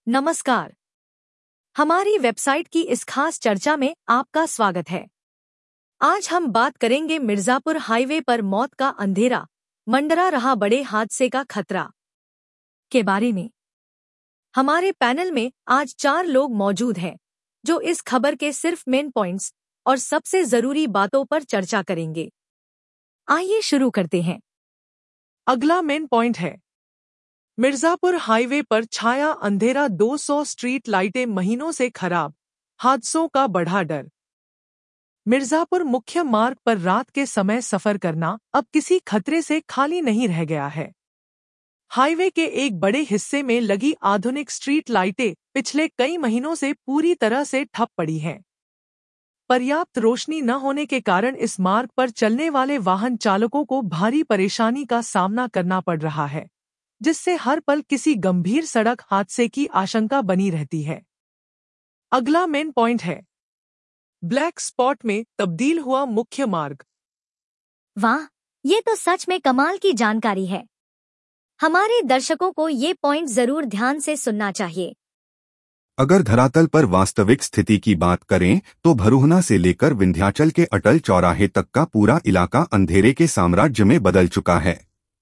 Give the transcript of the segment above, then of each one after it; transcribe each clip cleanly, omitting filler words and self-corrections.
नमस्कार। हमारी वेबसाइट की इस खास चर्चा में आपका स्वागत है। आज हम बात करेंगे मिर्जापुर हाईवे पर मौत का अंधेरा मंडरा रहा बड़े हादसे का खतरा के बारे में। हमारे पैनल में आज 4 लोग मौजूद हैं जो इस खबर के सिर्फ मेन पॉइंट्स और सबसे जरूरी बातों पर चर्चा करेंगे। आइए शुरू करते हैं। अगला मेन पॉइंट है, मिर्जापुर हाईवे पर छाया अंधेरा, 200 स्ट्रीट लाइटें महीनों से खराब, हादसों का बढ़ा डर। मिर्जापुर मुख्य मार्ग पर रात के समय सफर करना अब किसी खतरे से खाली नहीं रह गया है। हाईवे के एक बड़े हिस्से में लगी आधुनिक स्ट्रीट लाइटें पिछले कई महीनों से पूरी तरह से ठप पड़ी हैं। पर्याप्त रोशनी न होने के कारण इस मार्ग पर चलने वाले वाहन चालकों को भारी परेशानी का सामना करना पड़ रहा है, जिससे हर पल किसी गंभीर सड़क हादसे की आशंका बनी रहती है। अगला मेन पॉइंट है, ब्लैक स्पॉट में तब्दील हुआ मुख्य मार्ग। वाह, ये तो सच में कमाल की जानकारी है। हमारे दर्शकों को ये पॉइंट जरूर ध्यान से सुनना चाहिए। अगर धरातल पर वास्तविक स्थिति की बात करें तो भरूहना से लेकर विंध्याचल के अटल चौराहे तक का पूरा इलाका अंधेरे के साम्राज्य में बदल चुका है।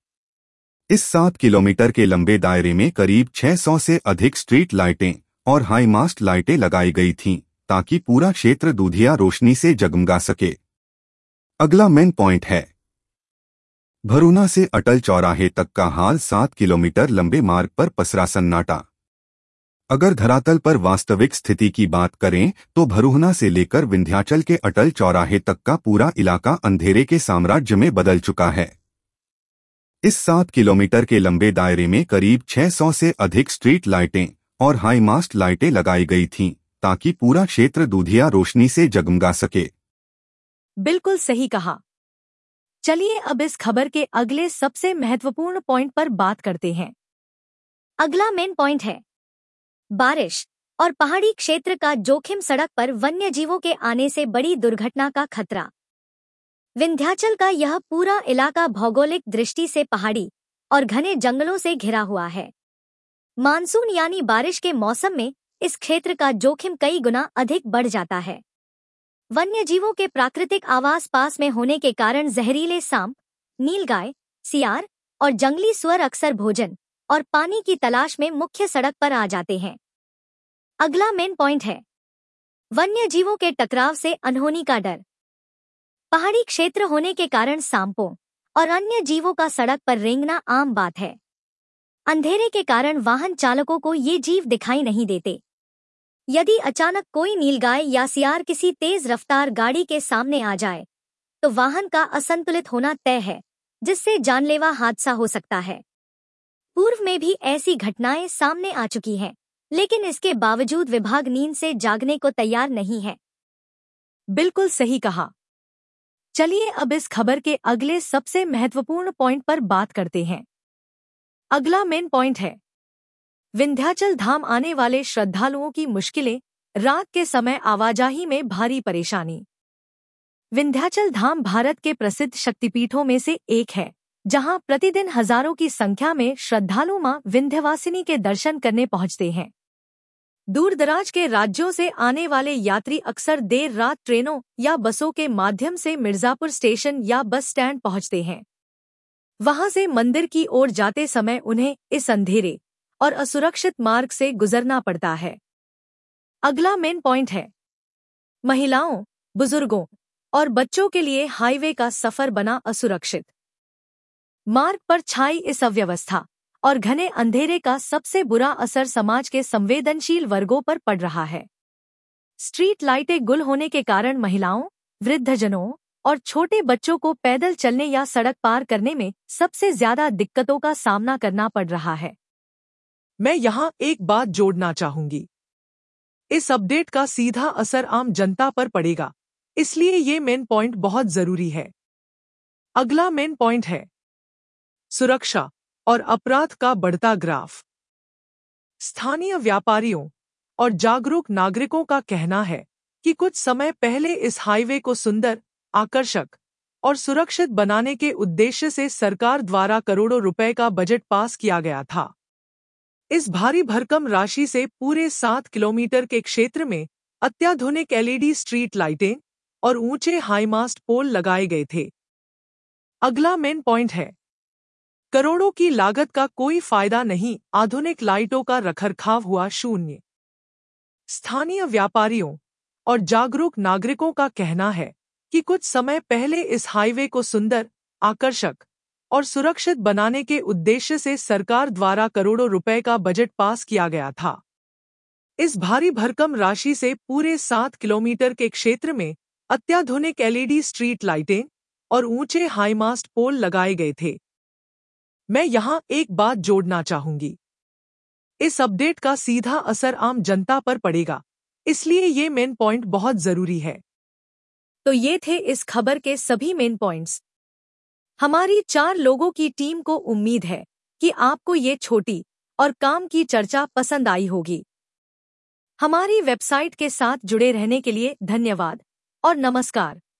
इस 7 किलोमीटर के लंबे दायरे में करीब 600 से अधिक स्ट्रीट लाइटें और हाई मास्ट लाइटें लगाई गई थीं, ताकि पूरा क्षेत्र दूधिया रोशनी से जगमगा सके। अगला मेन पॉइंट है, भरूहना से अटल चौराहे तक का हाल 7 किलोमीटर लंबे मार्ग पर पसरा सन्नाटा। अगर धरातल पर वास्तविक स्थिति की बात करें तो भरूहना से लेकर विंध्याचल के अटल चौराहे तक का पूरा इलाका अंधेरे के साम्राज्य में बदल चुका है। इस 7 किलोमीटर के लंबे दायरे में करीब 600 से अधिक स्ट्रीट लाइटें और हाई मास्ट लाइटें लगाई गई थीं, ताकि पूरा क्षेत्र दूधिया रोशनी से जगमगा सके। बिल्कुल सही कहा। चलिए अब इस खबर के अगले सबसे महत्वपूर्ण पॉइंट पर बात करते हैं। अगला मेन पॉइंट है, बारिश और पहाड़ी क्षेत्र का जोखिम, सड़क पर वन्य जीवों के आने से बड़ी दुर्घटना का खतरा। विंध्याचल का यह पूरा इलाका भौगोलिक दृष्टि से पहाड़ी और घने जंगलों से घिरा हुआ है। मानसून यानी बारिश के मौसम में इस क्षेत्र का जोखिम कई गुना अधिक बढ़ जाता है। वन्य जीवों के प्राकृतिक आवास पास में होने के कारण जहरीले सांप, नीलगाय, सियार और जंगली सुअर अक्सर भोजन और पानी की तलाश में मुख्य सड़क पर आ जाते हैं। अगला मेन पॉइंट है, वन्य जीवों के टकराव से अनहोनी का डर। पहाड़ी क्षेत्र होने के कारण सांपों और अन्य जीवों का सड़क पर रेंगना आम बात है। अंधेरे के कारण वाहन चालकों को ये जीव दिखाई नहीं देते। यदि अचानक कोई नीलगाय या सियार किसी तेज रफ्तार गाड़ी के सामने आ जाए तो वाहन का असंतुलित होना तय है, जिससे जानलेवा हादसा हो सकता है। पूर्व में भी ऐसी घटनाएं सामने आ चुकी हैं, लेकिन इसके बावजूद विभाग नींद से जागने को तैयार नहीं है। बिल्कुल सही कहा। चलिए अब इस खबर के अगले सबसे महत्वपूर्ण पॉइंट पर बात करते हैं। अगला मेन पॉइंट है, विंध्याचल धाम आने वाले श्रद्धालुओं की मुश्किलें, रात के समय आवाजाही में भारी परेशानी। विंध्याचल धाम भारत के प्रसिद्ध शक्तिपीठों में से एक है, जहां प्रतिदिन हजारों की संख्या में श्रद्धालु मां विंध्यवासिनी के दर्शन करने पहुंचते हैं। दूरदराज के राज्यों से आने वाले यात्री अक्सर देर रात ट्रेनों या बसों के माध्यम से मिर्जापुर स्टेशन या बस स्टैंड पहुंचते हैं। वहां से मंदिर की ओर जाते समय उन्हें इस अंधेरे और असुरक्षित मार्ग से गुजरना पड़ता है। अगला मेन पॉइंट है, महिलाओं, बुजुर्गों और बच्चों के लिए हाईवे का सफर बना असुरक्षित। मार्ग पर छाई इस अव्यवस्था और घने अंधेरे का सबसे बुरा असर समाज के संवेदनशील वर्गों पर पड़ रहा है। स्ट्रीट लाइटें गुल होने के कारण महिलाओं, वृद्धजनों और छोटे बच्चों को पैदल चलने या सड़क पार करने में सबसे ज्यादा दिक्कतों का सामना करना पड़ रहा है। मैं यहाँ एक बात जोड़ना चाहूंगी। इस अपडेट का सीधा असर आम जनता पर पड़ेगा, इसलिए ये मेन पॉइंट बहुत जरूरी है। अगला मेन पॉइंट है, सुरक्षा और अपराध का बढ़ता ग्राफ। स्थानीय व्यापारियों और जागरूक नागरिकों का कहना है कि कुछ समय पहले इस हाईवे को सुंदर, आकर्षक और सुरक्षित बनाने के उद्देश्य से सरकार द्वारा करोड़ों रुपए का बजट पास किया गया था। इस भारी भरकम राशि से पूरे 7 किलोमीटर के क्षेत्र में अत्याधुनिक एलईडी स्ट्रीट लाइटें और ऊंचे हाईमास्ट पोल लगाए गए थे। अगला मेन पॉइंट है, करोड़ों की लागत का कोई फायदा नहीं, आधुनिक लाइटों का रखरखाव हुआ शून्य। स्थानीय व्यापारियों और जागरूक नागरिकों का कहना है कि कुछ समय पहले इस हाईवे को सुंदर, आकर्षक और सुरक्षित बनाने के उद्देश्य से सरकार द्वारा करोड़ों रुपए का बजट पास किया गया था। इस भारी भरकम राशि से पूरे 7 किलोमीटर के क्षेत्र में अत्याधुनिक एलईडी स्ट्रीट लाइटें और ऊंचे हाईमास्ट पोल लगाए गए थे। मैं यहां एक बात जोड़ना चाहूंगी, इस अपडेट का सीधा असर आम जनता पर पड़ेगा, इसलिए ये मेन पॉइंट बहुत जरूरी है। तो ये थे इस खबर के सभी मेन पॉइंट्स। हमारी 4 लोगों की टीम को उम्मीद है कि आपको ये छोटी और काम की चर्चा पसंद आई होगी। हमारी वेबसाइट के साथ जुड़े रहने के लिए धन्यवाद और नमस्कार।